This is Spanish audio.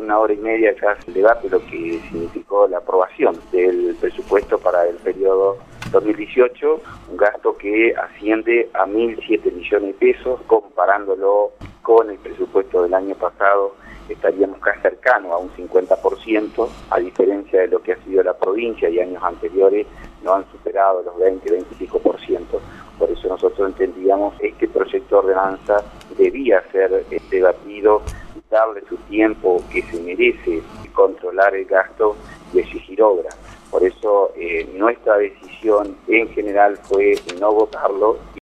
1 hora y media ya el debate, lo que significó la aprobación del presupuesto para el periodo 2018, un gasto que asciende a 1.007 millones de pesos, comparándolo con el presupuesto del año pasado, estaríamos casi cercanos a un 50%, a diferencia de lo que ha sido la provincia y años anteriores, no han superado los 20-25%. Por eso nosotros entendíamos que este proyecto de ordenanza debía ser debatido, darle su tiempo que se merece, controlar el gasto y exigir obra. Por eso nuestra decisión en general fue no votarlo.